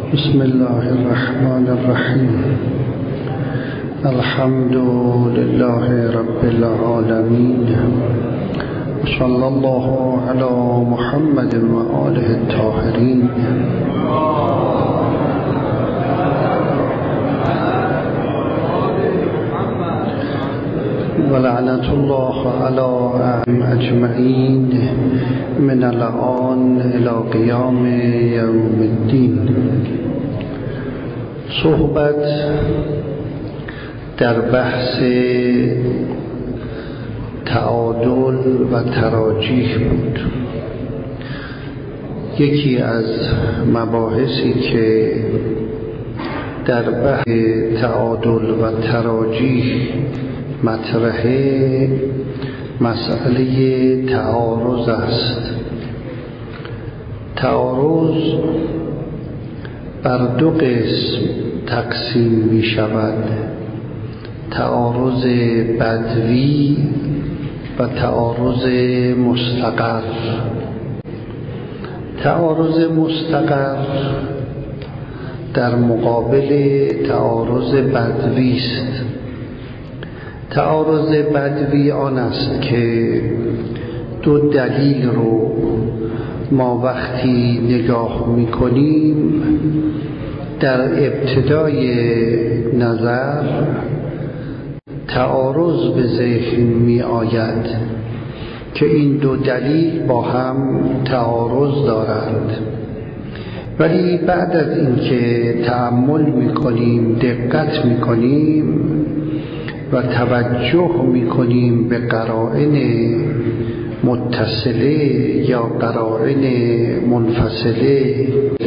بسم الله الرحمن الرحیم. الحمد لله رب العالمین صلی الله علی محمد و آله الطاهرین. ولعنة الله على اجمعین من الآن الى قیام یوم الدین. صحبت در بحث تعادل و تراجیح بود. یکی از مباحثی که در بحث تعادل و تراجیح مطرحه مسئله تعارض است. تعارض بر دو قسم تقسیم می شود: تعارض بدوی و تعارض مستقر. تعارض مستقر در مقابل تعارض بدوی است. تعارض بدوی آن است که دو دلیل رو ما وقتی نگاه می‌کنیم در ابتدای نظر تعارض به ذهن می آید که این دو دلیل با هم تعارض دارند، ولی بعد از اینکه تأمل می‌کنیم، دقت می‌کنیم و توجه می‌کنیم به قرائن متصله یا قرائن منفصله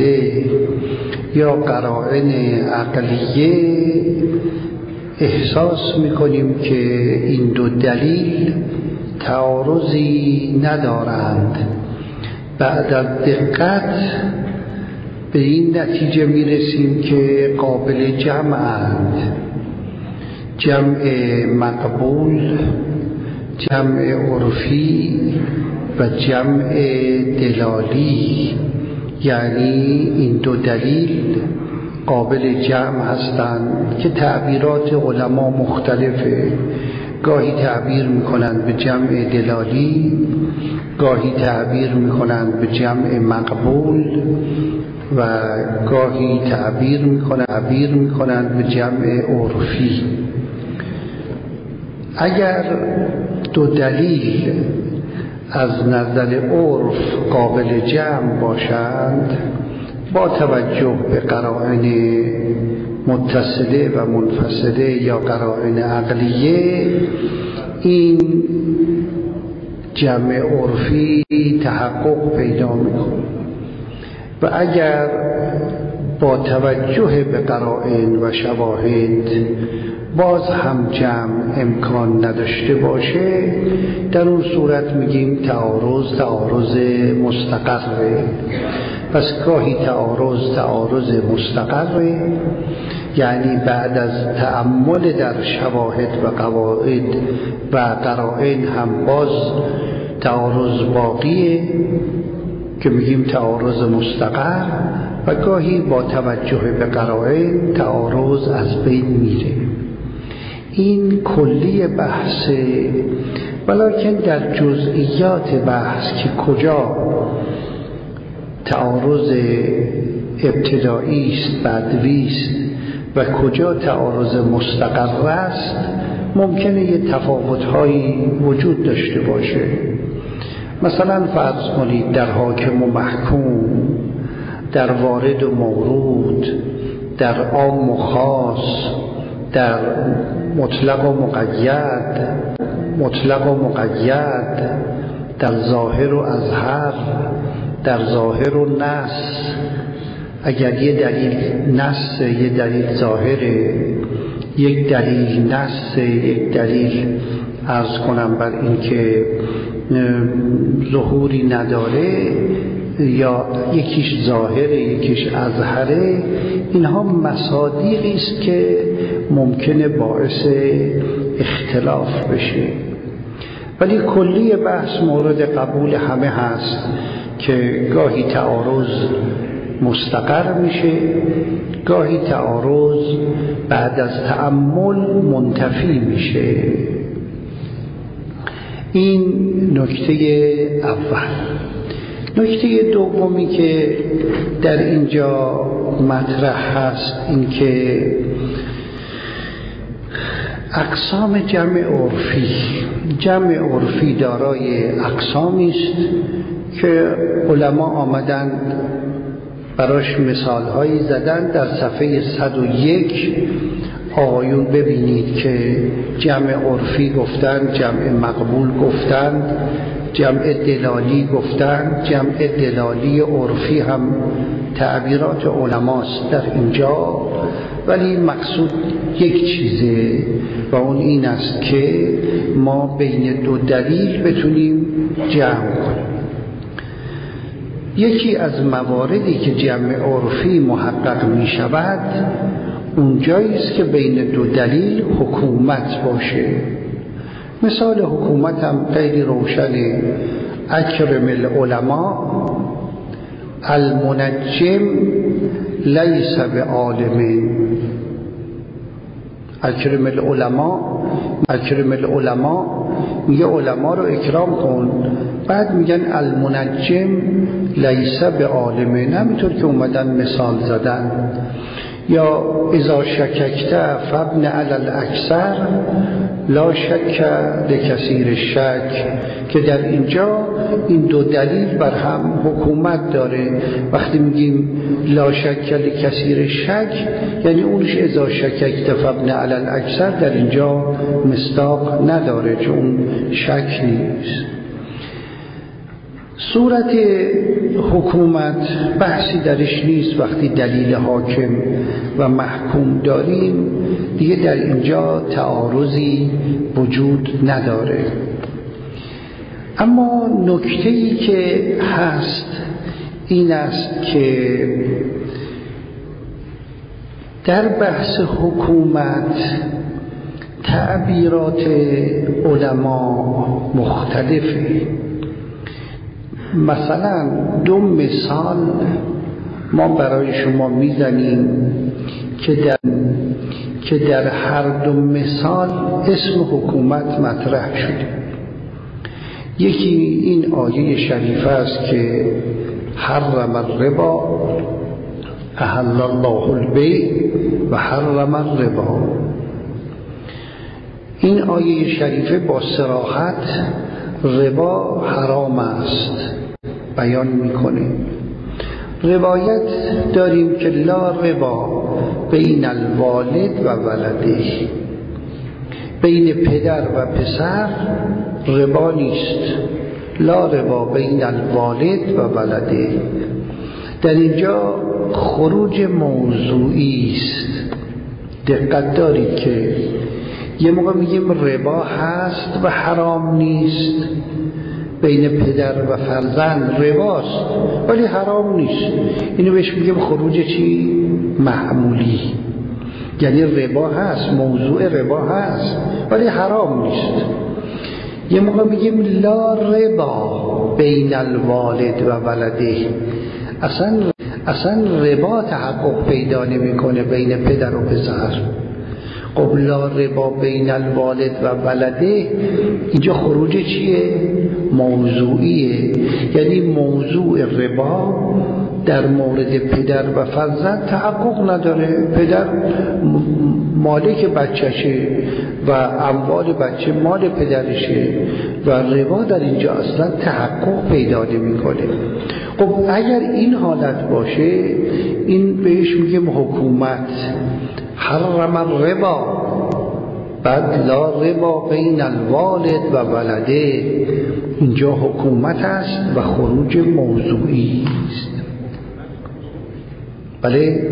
یا قرائن عقلیه، احساس می‌کنیم که این دو دلیل تعارضی ندارند. بعد از دقت به این نتیجه می‌رسیم که قابل جمعند: جمع مقبول، جمع عرفی و جمع دلالی. یعنی این دو دلیل قابل جمع هستند که تعبیرات علما مختلفه. گاهی تعبیر میکنند به جمع دلالی، گاهی تعبیر میکنند به جمع مقبول و گاهی تعبیر میکنند به جمع عرفی. اگر دو دلیل از نظر عرف قابل جمع باشند، با توجه به قرائن متصله و منفصله یا قرائن عقلیه، این جمع عرفی تحقق پیدا می‌کند. و اگر با توجه به قرائن و شواهد باز هم جمع امکان نداشته باشه، در اون صورت میگیم تعارض مستقره. پس گاهی تعارض مستقره، یعنی بعد از تأمل در شواهد و قواعد و قرائن هم باز تعارض باقیه که میگیم تعارض مستقر، و گاهی با توجه به قرائن تعارض از بین میره. این کلی بحثه، ولکن در جزئیات بحث که کجا تعارض ابتدایی است، بدوی است و کجا تعارض مستقر است، ممکنه یه تفاوت‌هایی وجود داشته باشه. مثلا فرض کنید در حاکم و محکوم، در وارد و مورود، در عام و خاص، در مطلق و مقید، در ظاهر و اظهر، در ظاهر و نص. اگر یه دلیل نص، یه دلیل ظاهره، یک دلیل نص، یک دلیل عرض کنم بر این که ظهوری نداره، یا یکیش ظاهره یکیش اظهره، اینها مصادیقی است که ممکنه باعث اختلاف بشه. ولی کلی بحث مورد قبول همه هست که گاهی تعارض مستقر میشه، گاهی تعارض بعد از تأمل منتفی میشه. این نکته اول. نکته دومی که در اینجا مطرح هست این که اقسام جمع عرفی دارای اقسامی است که علما آمدند براش مثالهایی زدن. در صفحه 101 آقایون ببینید که جمع عرفی گفتند، جمع مقبول گفتند، جمع دلالی گفتند. جمع دلالی عرفی هم تعبیرات علماست در اینجا، ولی مقصود یک چیزه و اون این است که ما بین دو دلیل بتونیم جمع کنیم. یکی از مواردی که جمع عرفی محقق می شود اونجایی است که بین دو دلیل حکومت باشه. مثال حکومت هم خیلی روشنه. اکرم العلماء المنجم لیس بعالم. اکرم العلماء میگه علما رو اکرام کن، بعد میگن المنجم لیس بعالم. همینطور که اومدن مثال زدن. یا اذا شککت فابن علی الاکثر لا شک لکثیر شک، که در اینجا این دو دلیل بر هم حکومت داره. وقتی میگیم لا شک لکثیر شک یعنی اونش اذا شککت فابن علی الاکثر در اینجا مصداق نداره، چون شک نیست. صورت حکومت بحثی درش نیست. وقتی دلیل حاکم و محکوم داریم دیگه در اینجا تعارضی وجود نداره. اما نکته‌ای که هست این است که در بحث حکومت تعبیرات علما مختلفه. مثلا دو مثال ما برای شما میزنیم که در هر دو مثال اسم حکومت مطرح شده. یکی این آیه شریفه است که حرم الربا احل الله البیع و حرم الربا. این آیه شریفه با صراحت ربا حرام است بیان میکنه. روایت داریم که لا ربا بین الوالد و ولده، بین پدر و پسر ربا نیست. لا ربا بین الوالد و ولده. در اینجا خروج موضوعی است. دقت دارید که یه موقع میگیم ربا هست و حرام نیست، بین پدر و فرزند رباست ولی حرام نیست. اینو بهش میگیم خروج چی؟ محمولی. یعنی ربا هست، موضوع ربا هست ولی حرام نیست. یه موقع میگیم لا ربا بین الوالد و ولده، اصلا ربا تحقق پیدا نمیکنه بین پدر و پسر. خب لا ربا بین الوالد و ولده اینجا خروج چیه؟ موضوعیه. یعنی موضوع ربا در مورد پدر و فرزند تحقق نداره. پدر مالک بچهشه و اموال بچه مال پدرشه و ربا در اینجا اصلا تحقق پیدا نمیکنه. خب اگر این حالت باشه این بهش میگیم حکومت. حرم الربا، بعد لا ربا بین الوالد و ولده، اینجا حکومت است و خروج موضوعی است. بله؟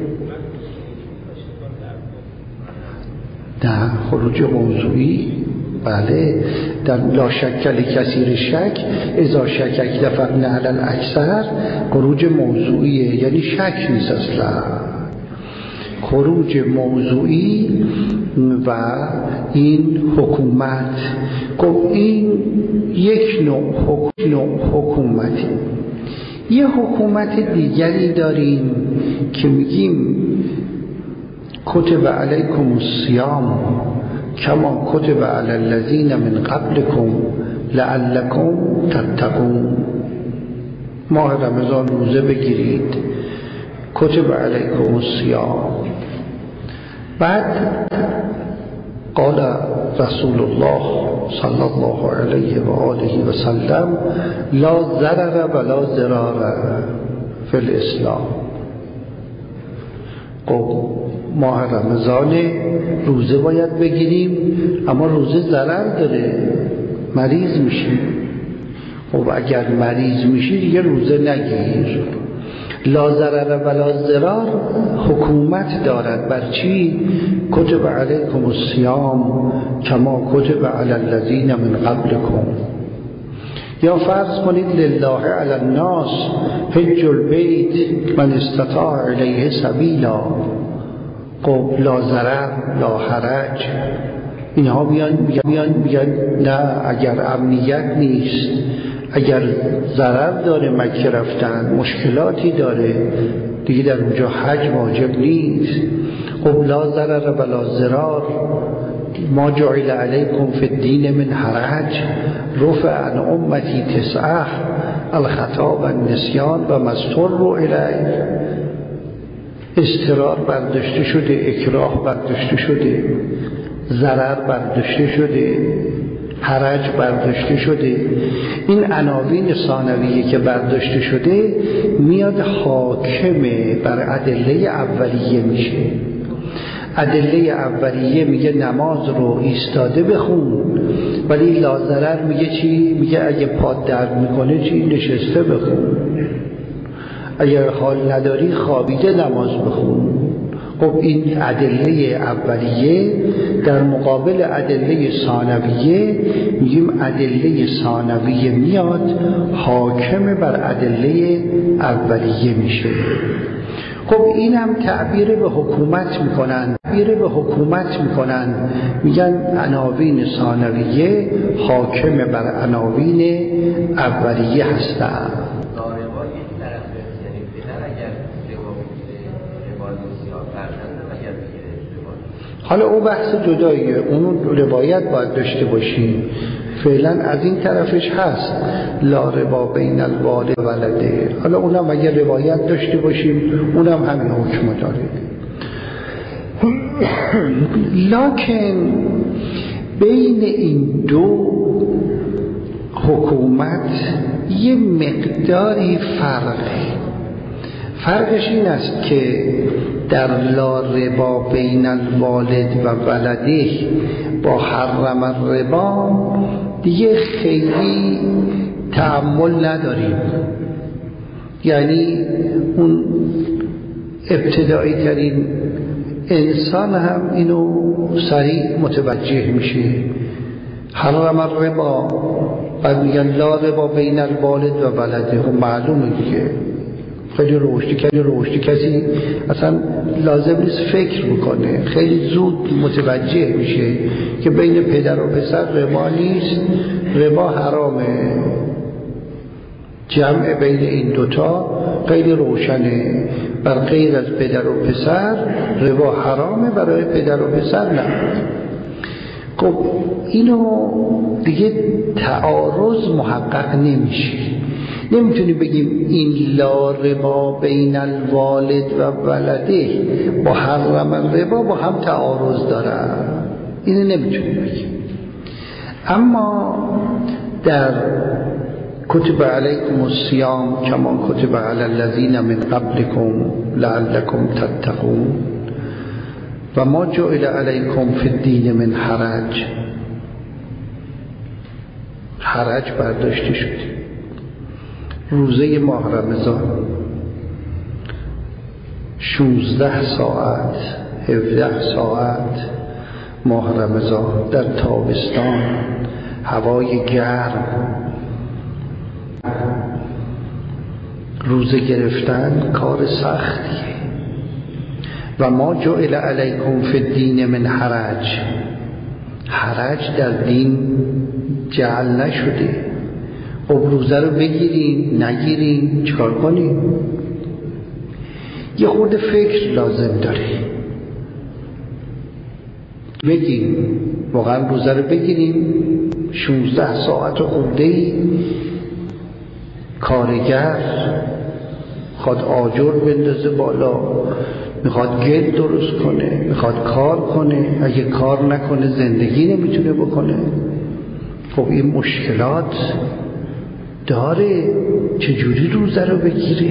نه، خروج موضوعی. بله، در لا شک لکثیر شک اذا شککت فابن علی الاکثر خروج موضوعیه، یعنی شک نیست اصلا. خروج موضوعی و این حکومت. خب این یک نوع حکومتی. یه حکومت دیگری داریم که میگیم کتب علیکم الصیام کما کتب علی الذین من قبلکم لعلکم تتقون. ماه رمضان روزه بگیرید، کتب علیکم الصیام. بعد قال رسول الله صلی الله علیه و آله و سلم لا ضرر ولا ضرار فی الاسلام. ماه رمضان روزه باید بگیریم، اما روزه ضرر داره، مریض میشیم. خب اگر مریض میشی دیگه روزه نگیر. لا ضرر ولا ضرار حکومت دارد بر چی؟ کتب علیکم الصیام کما کتب علی الذین من قبلکم. یا فرض کنید لله علی الناس حج البیت من استطاع الیه سبیلا. خب لا ضرر لا حرج. اینها بیان نه، اگر امنیت نیست، اگر ضرر داره مکه رفتن، مشکلاتی داره دیگه در اونجا حج واجب نیست. خب لا ضرر ولا ضرار ما جعل علیکم فی الدین من حرج رفع عن امتی تسعه الخطا و النسیان و ما اضطروا الیه. اضطرار برداشته شده، اکراه برداشته شده، ضرر برداشته شده، حرج برداشته شده. این عناوین ثانویه که برداشته شده میاد حاکمه بر ادله اولیه میشه. ادله اولیه میگه نماز رو ایستاده بخون، ولی لا ضرر میگه چی؟ میگه اگه پات درد میکنه چی؟ نشسته بخون. اگر حال نداری خوابیده نماز بخون. خب این ادله اولیه در مقابل ادله ثانویه میگیم ادله ثانویه میاد حاکم بر ادله اولیه میشه. خب این هم تعبیر به حکومت میکنن، میگن عناوین ثانویه حاکم بر عناوین اولیه هستن. حالا او بحث جداییه، اون روایت باید داشته باشیم. فعلا از این طرفش هست لا ربا بین الوالد و ولده. حالا اونم اگر روایت داشته باشیم اونم همین حکم داره. لکن بین این دو حکومت یه مقداری فرقش این است که در لا ربا بین الوالد و ولده با حرم الربا دیگه خیلی تأمل نداریم. یعنی اون ابتدایی ترین انسان هم اینو سریع متوجه میشه. حرم الربا، بعد میگن لا ربا بین الوالد و ولده. خب معلومه دیگه خیلی روشتی کسی اصلا لازم نیست فکر بکنه، خیلی زود متوجه میشه که بین پدر و پسر ربا نیست، ربا حرامه. جمع بین این دوتا خیلی روشنه. بر غیر از پدر و پسر ربا حرامه، برای پدر و پسر نه. خب اینو دیگه تعارض محقق نمیشه. نمیتونی بگیم این لا ربا بین الوالد و ولده با حرم الربا با هم تعارض دارن، اینو نمیتونی بگیم. اما در کتب علیکم الصیام کما کتب علی الذین من قبلکم لعلکم تتقون و ما جعل علیکم فی الدین من حرج برداشته شده. روزه ماه رمضان 16 ساعت 17 ساعت ماه رمضان در تابستان، هوای گرم، روزه گرفتن کار سختیه. و ما جعل علیکم فی الدین من حرج در دین جعل نشده. خب روزه رو بگیریم نگیریم چیکار کنیم؟ یه خورده فکر لازم داره. بگیم واقعا روزه رو بگیریم 16 ساعت خورده‌ای کارگر میخواد آجر بندازه بالا، میخواد گل درست کنه، میخواد کار کنه، اگه کار نکنه زندگی نمیتونه بکنه. خب این مشکلات داره، چجوری روزه رو بگیره؟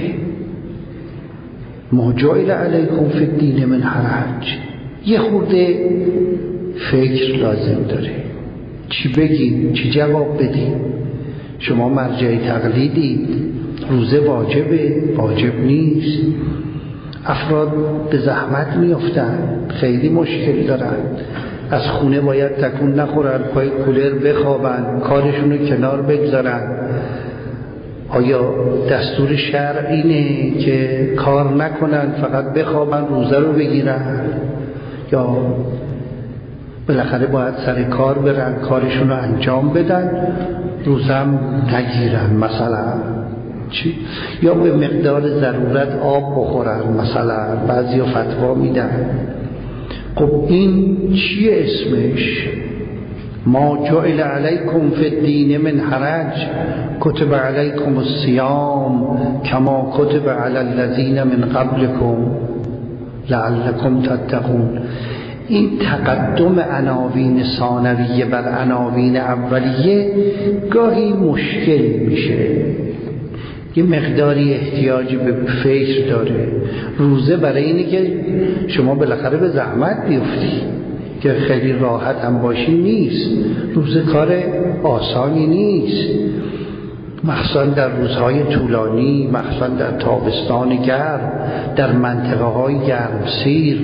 ما جعل علیکم فی الدین من حرج. یه خورده فکر لازم داره، چی بگیم چی جواب بدیم. شما مرجع تقلیدید، روزه واجبه واجب نیست. افراد به زحمت میافتن، خیلی مشکل دارن، از خونه باید تکون نخورن، پای کولر بخوابن، کارشون رو کنار بگذارن. آیا دستور شرع اینه که کار نکنن فقط بخوابن روزه رو بگیرن، یا بالاخره باید سر کار برن کارشون رو انجام بدن روزه هم نگیرن مثلا؟ چی؟ یا به مقدار ضرورت آب بخورن مثلا، بعضی فتوا میدن. خب این چیه اسمش؟ ما جعل علیکم فی الدین من حرج کتب علیکم الصیام کما کتب علی الذین من قبلکم لعلکم تتقون. این تقدم عناوین ثانویه بر عناوین اولیه گاهی مشکل میشه، یه مقداری احتیاج به فکر داره. روزه برای اینه که شما بالاخره به زحمت بیفتی، که خیلی راحت هم باشی نیست. روزه کار آسانی نیست، مخصوصا در روزهای طولانی، مخصوصا در تابستان گرم، در منطقه های گرمسیر،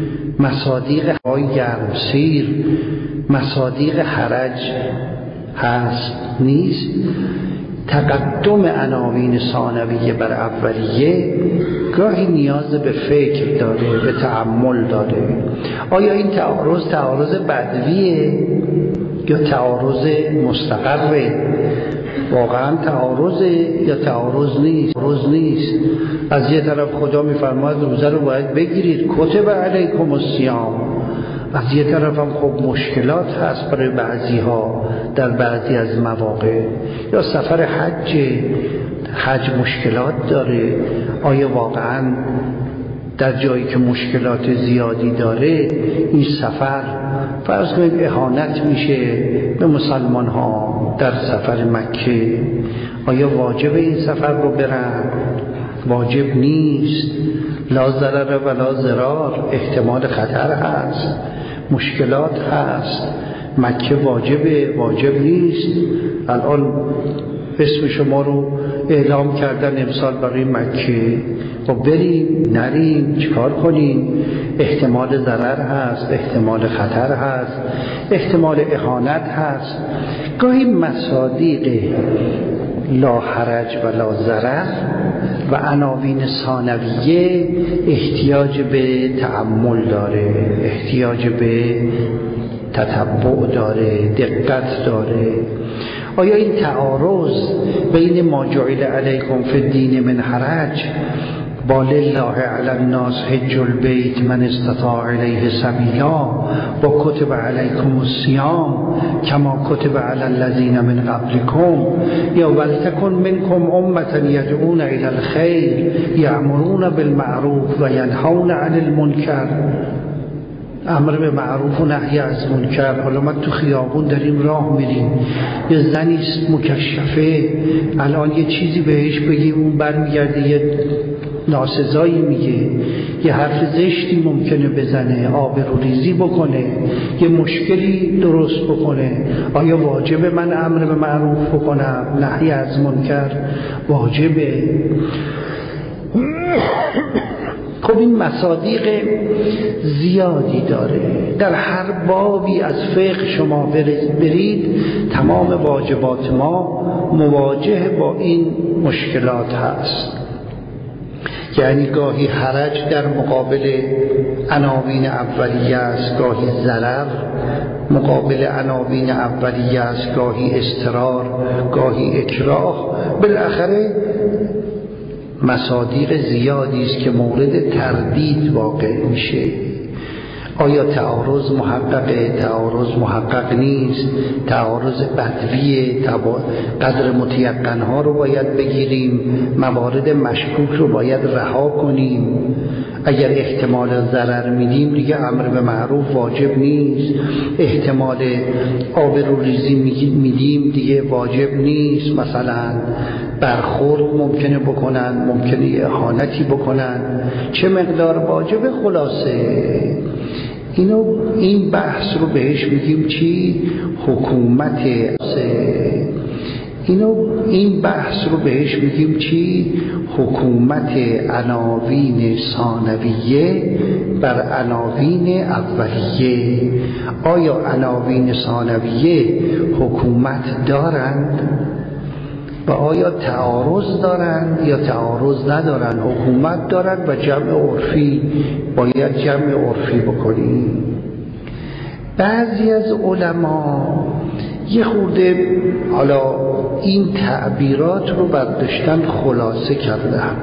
مصادیق حرج هست نیست. تقدم عناوین ثانویه بر اولیه گاهی نیاز به فکر داره، به تأمل داره. آیا این تعارض بدویه یا تعارض مستقره؟ واقعا تعارضه یا تعارض نیست؟ از یه طرف خدا میفرماید روزه رو باید بگیرید کتب علیکم الصیام، از یه طرف هم خب مشکلات هست برای بعضی ها در بعضی از مواقع، یا سفر حج مشکلات داره. آیا واقعا در جایی که مشکلات زیادی داره این سفر فرض کنید اهانت میشه به مسلمان ها در سفر مکه؟ آیا واجب این سفر رو برن؟ واجب نیست. لا ضرر ولا ضرار، احتمال خطر هست، مشکلات هست. مکه واجب نیست. الان اسم شما رو اعلام کردن امسال برای مکه، خب بریم نریم چیکار کنیم؟ احتمال ضرر هست، احتمال خطر هست، احتمال اهانت هست. گاهی مصادیق لا حرج و لا ضرر و عناوین ثانویه احتیاج به تأمل داره، احتیاج به تتبع داره، دقت داره. آیا این تعارض بین ما جعل علیکم فی الدین من حرج با لله علی الناس حج البیت من استطاع الیه سبیلا با کتب علیکم الصیام کما کتب علی الذین من قبلکم یا ولتکن منکم امة یدعون الی الخیر یأمرون بالمعروف و ینهون عن المنکر؟ امر به معروف و نهی از منکر. حالا ما تو خیابون داریم راه میریم، یه زنی است مکشفه، الان یه چیزی بهش بگیم اون برمیگرده یه ناسزایی میگه، یه حرف زشتی ممکنه بزنه، آبروریزی بکنه، یه مشکلی درست بکنه. آیا واجبه من امر به معروف بکنم، نهی از منکر واجبه؟ خب این مصادیق زیادی داره. در هر بابی از فقه شما برید تمام واجبات ما مواجه با این مشکلات هست. یعنی گاهی حرج در مقابل عناوین اولیه است، گاهی ضرر مقابل عناوین اولیه است، گاهی اضطرار، گاهی اکراه. بالاخره مصادیق زیادی است که مورد تردید واقع میشه. آیا تعارض محققه؟ تعارض محقق نیست. تعارض بدویه. قدر متیقنها رو باید بگیریم، موارد مشکوک رو باید رها کنیم. اگر احتمال ضرر میدیم دیگه امر به معروف واجب نیست، احتمال آبروریزی میدیم دیگه واجب نیست. مثلا برخورد ممکنه بکنن، ممکنه اهانتی بکنن، چه مقدار واجب؟ خلاصه این بحث رو بهش میگیم چی؟ حکومت. این بحث رو بهش میگیم چی؟ حکومت عناوین ثانویه بر عناوین اولیه. آیا عناوین ثانویه حکومت دارند و آیا تعارض دارند یا تعارض ندارند؟ حکومت دارند و جمع عرفی باید جمع عرفی بکنیم. بعضی از علما یه خورده حالا این تعبیرات رو برداشتن خلاصه کردند،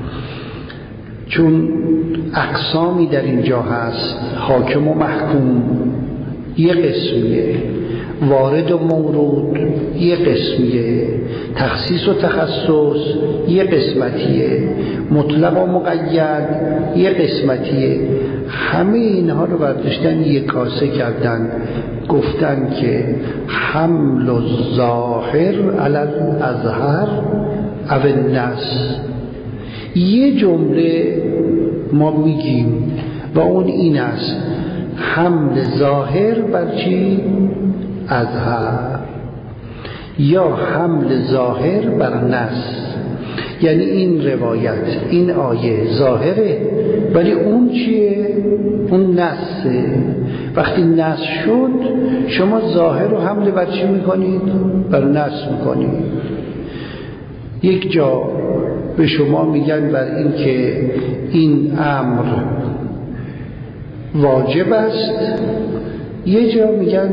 چون اقسامی در اینجا هست. حاکم و محکوم یه قسمیه، وارد و مورود یه قسمیه، تخصیص و تخصص یه قسمتیه، مطلق و مقید یه قسمتیه. همه اینها رو برداشتن یک کاسه کردن، گفتن که حمل الظاهر علی الازهر او النص. یه جمله ما میگیم و اون این است: حمل ظاهر بر چی؟ ازهر، یا حمل ظاهر بر نص. یعنی این روایت، این آیه ظاهره ولی اون چیه؟ اون نصه. وقتی نص شد شما ظاهر رو حمل بر چی میکنید؟ بر نص میکنید. یک جا به شما میگن بر این که این امر واجب است، یه جا میگن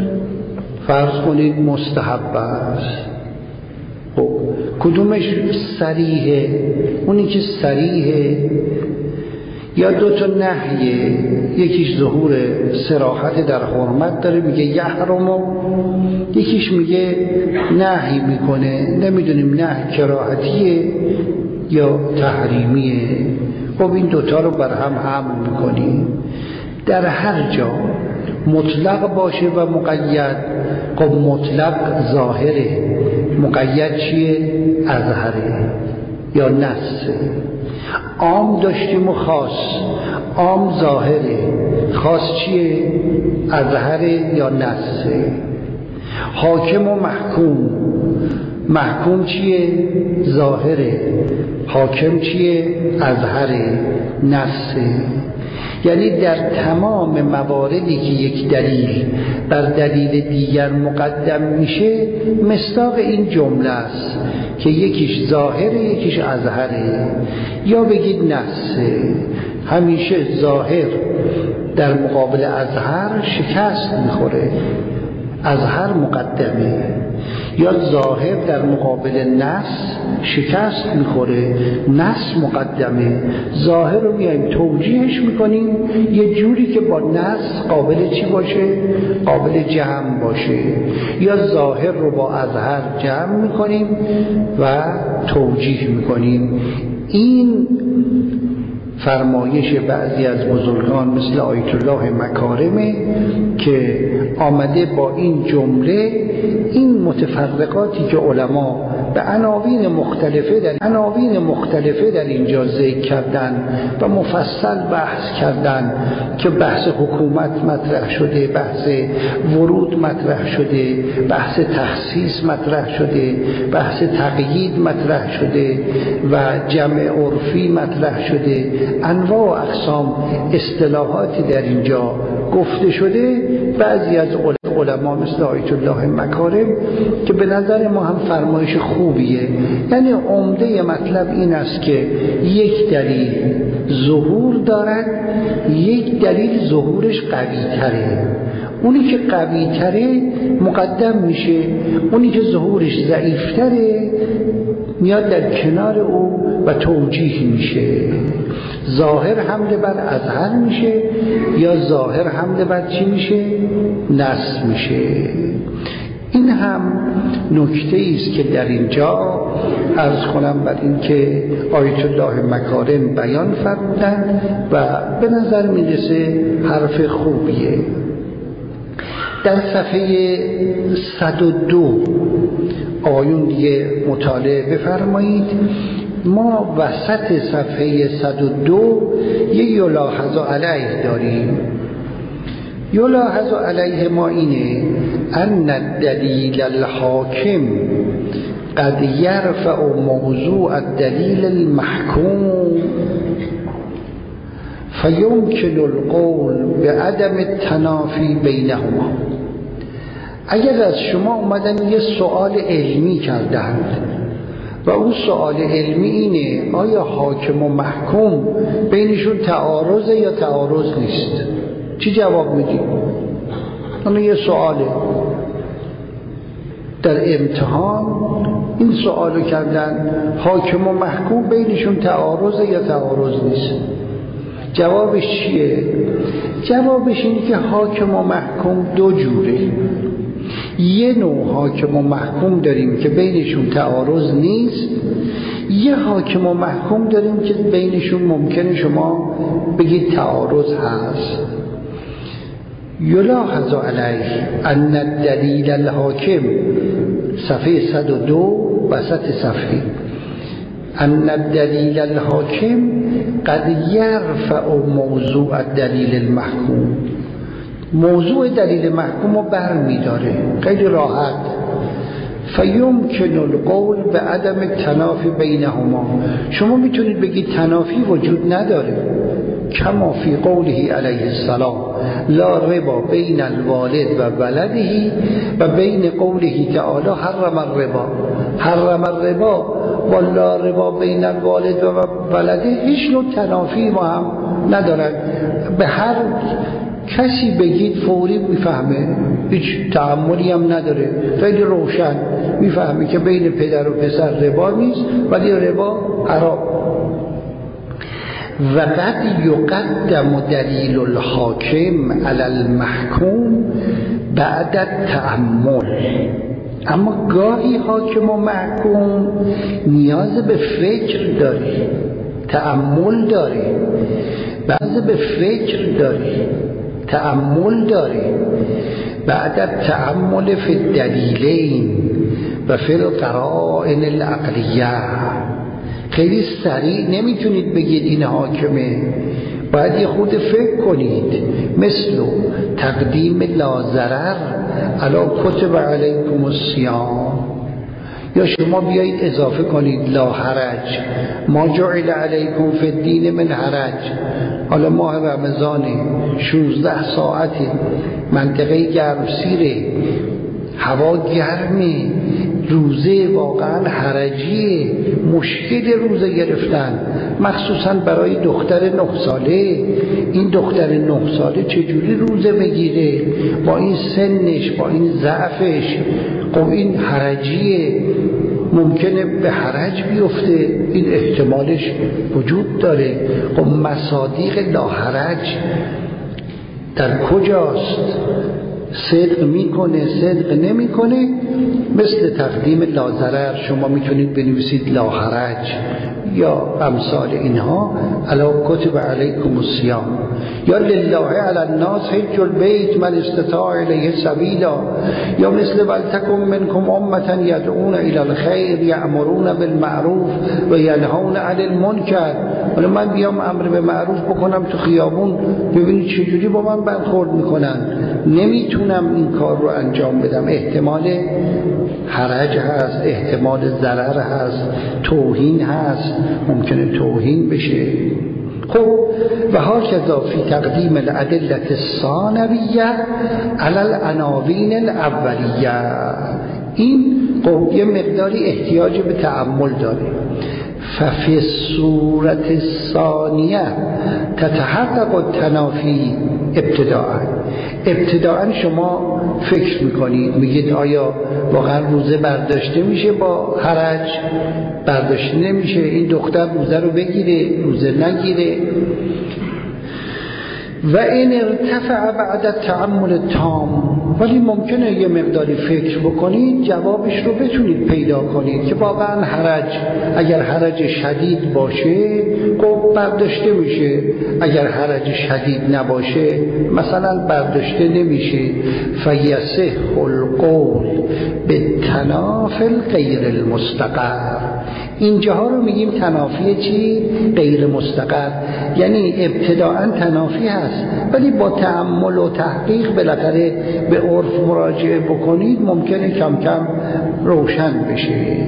فرض کنید مستحب است. خب کدومش صریحه؟ اونی که صریحه یا دو تا نهیه، یکیش ظهور صراحت در حرمت داره میگه یحرمو، یکیش میگه نهی میکنه، نمیدونیم نه کراهتیه یا تحریمیه. خب این دوتا رو بر هم حمل میکنیم. در هر جا مطلق باشه و مقید، خب مطلق ظاهره، مقید چیه؟ ازهره یا نصه. عام داشتیم و خاص، عام ظاهره، خاص چیه؟ ازهره یا نصه. حاکم و محکوم، محکوم چیه؟ ظاهره، حاکم چیه؟ ازهره، نصه. یعنی در تمام مواردی که یک دلیل بر دلیل دیگر مقدم میشه مصداق این جمله است که یکیش ظاهره یکیش ازهره، یا بگید نصه. همیشه ظاهر در مقابل ازهر شکست میخوره، ازهر مقدمه، یا ظاهر در مقابل نص شکست میخوره، نص مقدمه. ظاهر رو میایم توجیهش میکنیم یه جوری که با نص قابل چی باشه؟ قابل جمع باشه. یا ظاهر رو با ازهر جمع میکنیم و توجیه میکنیم. این فرمایش بعضی از بزرگان مثل آیت الله مکارمه که آمده با این جمله این متفرقاتی که علما به عناوین مختلفه در اینجا ذکر کردن و مفصل بحث کردن که بحث حکومت مطرح شده، بحث ورود مطرح شده، بحث تخصیص مطرح شده، بحث تقیید مطرح شده و جمع عرفی مطرح شده، انواع و اقسام اصطلاحاتی در اینجا گفته شده. بعضی از علما مثل آیت الله مکارم که به نظر ما هم فرمایش خوبیه. یعنی عمده مطلب این است که یک دلیل ظهور دارد، یک دلیل ظهورش قوی تره. اونی که قوی تره مقدم میشه، اونی که ظهورش ضعیف تره میاد در کنار او و توجیه میشه. ظاهر حمله بر اظهر میشه یا ظاهر حمله بر چی میشه؟ نص میشه. این هم نکته است که در اینجا عرض کنم بر این که آیت الله مکارم بیان فرمودن و به نظر میرسه حرف خوبیه. در صفحه 102 آیون دیگه مطالعه بفرمایید. ما وسط صفحه 102 یه یلاحظ علیه داریم. یلاحظ علیه ما اینه ان الدلیل الحاکم قد یرفع موضوع الدلیل المحکوم فیمکن القول بعدم التنافی بینهما. اگر از شما اومدن یه سوال علمی کردند و اون سوال علمی اینه آیا حاکم و محکوم بینشون تعارضه یا تعارض نیست، چی جواب میدید؟ اون یه سواله در امتحان این سوالو کردن حاکم و محکوم بینشون تعارضه یا تعارض نیست. جوابش چیه؟ جوابش اینه که حاکم و محکوم دو جوره. یه نوع حاکم و محکوم داریم که بینشون تعارض نیست، یه حاکم و محکوم داریم که بینشون ممکنه شما بگید تعارض هست. یلاحظ علیه ان الدلیل الحاکم، صفحه 102 وسط صفحه، ان الدلیل الحاکم قد یرفع موضوع الدلیل المحکوم، موضوع دلیل محکوم رو بر می داره خیلی راحت. فیمکن القول به عدم تنافی بینهما، شما میتونید بگید تنافی وجود نداره، کما فی قوله علیه السلام لا ربا بین الوالد و ولده و بین قوله تعالی حرم الربا. حرم الربا و لا ربا بین الوالد و ولده هیچ نوع تنافی ما هم ندارد. به هر کسی بگید فوری میفهمه، هیچ تعاملی هم نداره، خیلی روشن میفهمه که بین پدر و پسر ربا نیست ولی ربا حرام. و قد یقدم دلیل الحاکم علی المحکوم بعد التأمل، اما گاهی حاکم و محکوم نیاز به فکر داره، تأمل داره، بعضی به فکر داره، تأمل داره. بعد التأمل فی الدلیلین و فی القرائن العقلیه، خیلی سریع نمیتونید بگید این حاکمه، باید یه خود فکر کنید. مثل تقدیم لا ضرر علی کتب علیکم الصیام، یا شما بیایید اضافه کنید لا حرج ما جعل علیکم فی الدین من حرج. حالا ماه رمضان 16 ساعتی، منطقه گرمسیره، هوا گرمه، روزه واقعا حرجیه، مشکل روزه گرفتن، مخصوصا برای دختر 9 ساله. این دختر 9 ساله چجوری روزه بگیره با این سنش، با این ضعفش؟ خب این حرجیه، ممکنه به حرج بیفته، این احتمالش وجود داره. خب مصادیق لا حرج در کجاست؟ صدق میکنه، صدق نمیکنه؟ مثل تقدیم لا ضرر شما میتونید بنویسید لا حرج یا امثال اینها، الا کتب علیکم الصیام، یا لله علی الناس حج البیت من استطاع الیه سبیلا، یا مثل ولتکن منکم امة یدعون الی الخیر یأمرون بالمعروف و ینهون عن المنکر. حالا من بیام امر به معروف بکنم تو خیابون، ببینید چجوری با من برخورد میکنن، نمیتونم این کار رو انجام بدم، احتمال حرج هست، احتمال ضرر هست، توهین هست، ممکنه توهین بشه. خب و هاکذا فی تقدیم الادلة الثانویه علی العناوین الاولیه. این یه مقداری احتیاج به تأمل داره. ففی الصورت الثانیه تتحقق التنافی ابتداءً شما فکر میکنید، میگید آیا واقعا روزه برداشته میشه با حرج؟ برداشته نمیشه. این دختر روزه رو بگیره، روزه نگیره. و این ارتفع بعد التأمل تام، ولی ممکنه یه مقداری فکر بکنید جوابش رو بتونید پیدا کنید که واقعا اگر حرج شدید باشه خب برداشته میشه، اگر حرج شدید نباشه مثلا برداشته نمیشه. فیصح القول بالتنافل غیر المستقر. اینجاها رو میگیم تنافی چی؟ غیر مستقر، یعنی ابتداءً تنافی هست ولی با تأمل و تحقیق بالاخره به عرف مراجعه بکنید ممکنه کم کم روشن بشه.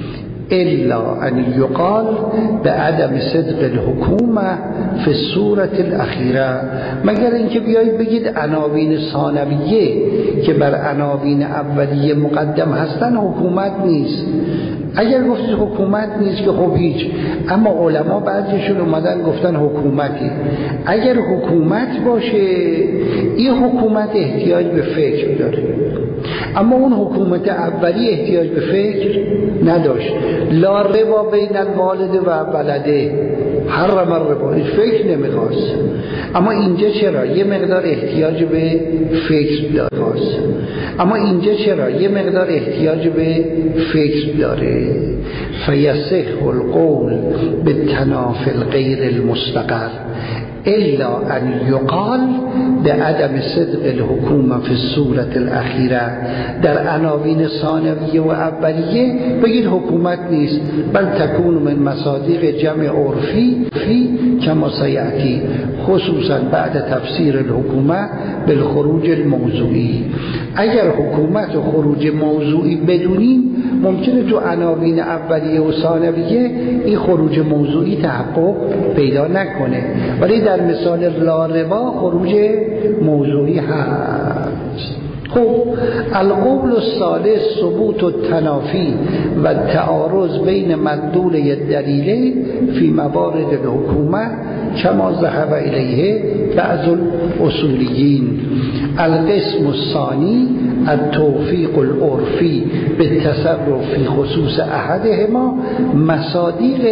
الا ان یقال بعدم صدق الحکومه فی الصورة الاخیره، مگر اینکه بیایید بگید عناوین ثانویه که بر عناوین اولیه مقدم هستن حکومت نیست. اگر گفتید حکومت نیست که خب هیچ، اما علما بعضیشون اومدن گفتن حکومتی. اگر حکومت باشه این حکومت احتیاج به فکر داره، اما اون حکومت اولی احتیاج به فکر نداشت. لا ربا بین الوالد و ولده، حرم الربا، هیچ فکر نمیخواست. اما اینجا چرا؟ یه مقدار احتیاج به فکر داره. اما اینجا چرا؟ یه مقدار احتیاج به فکر داره. فیصح القول بالتنافل غیر المستقر الا ان یقال بعدم صدق الحکومه فی الصورة الاخیره. در عناوین ثانویه و اولیه بگید حکومت نیست، بل تکون من مصادیق جمع عرفی کما سیأتی، خصوصا بعد تفسیر الحکومه بالخروج الموضوعی. اگر حکومت و خروج موضوعی بدونیم ممکنه تو عناوین اولیه و ثانویه این خروج موضوعی تحقق پیدا نکنه، ولی در مثال لاربا خروج موضوعی هست. خب القول الثالث ثبوت التنافی و تعارض بین مدلول الدلیل فی موارد الحکومه کما ذهب الیه بعض الاصولیین. القسم الثانی التوفیق العرفی بالتصرف فی خصوص احدهما، مصادیق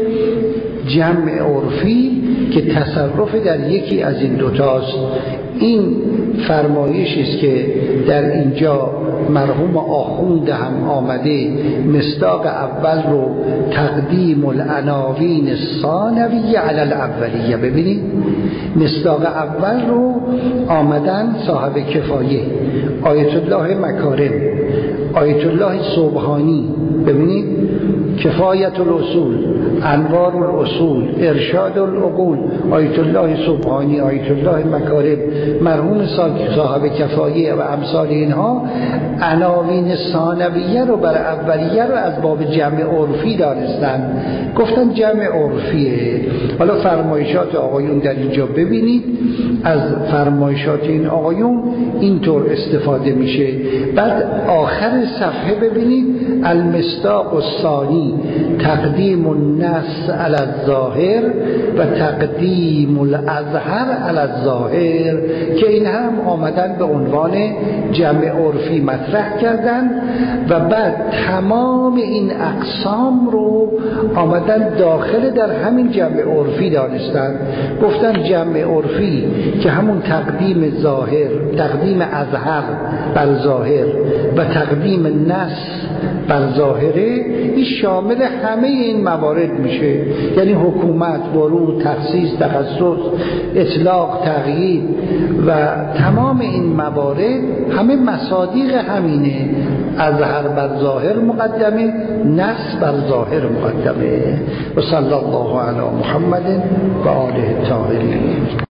جمع عرفی که تصرف در یکی از این دوتاست. این فرمایشی است که در اینجا مرحوم آخوند هم آمده مصداق اول رو تقدیم العناوین الثانویه علی الاولیه. ببینید مصداق اول رو آمدن صاحب کفایه، آیت الله مکارم، آیت الله سبحانی، ببینید کفایت الاصول، انوار الاصول، ارشاد العقول، آیت الله سبحانی، آیت الله مکارم، مرحوم صاحب کفایه و امثال اینها عناوین ثانویه رو بر اولیه رو از باب جمع عرفی دانستن، گفتن جمع عرفیه. حالا فرمایشات آقایون در اینجا ببینید، از فرمایشات این آقایون اینطور استفاده میشه. بعد آخر صفحه ببینید المصداق الثانی تقدیم النص علی الظاهر و تقدیم الاظهر علی الظاهر، که این هم آمدن به عنوان جمع عرفی مطرح کردن و بعد تمام این اقسام رو آمدن داخل در همین جمع عرفی دانستن. گفتن جمع عرفی که همون تقدیم ظاهر، تقدیم اظهر بر ظاهر و تقدیم نص بر ظاهره، این شامل همه این موارد میشه، یعنی حکومت، ورود، تخصیص، تخصص، اطلاق، تقیید و تمام این موارد همه مصادیق همینه. اظهر بر ظاهر مقدمه، نص بر ظاهر مقدمه. و صلی الله علی محمد و آله الطاهرین.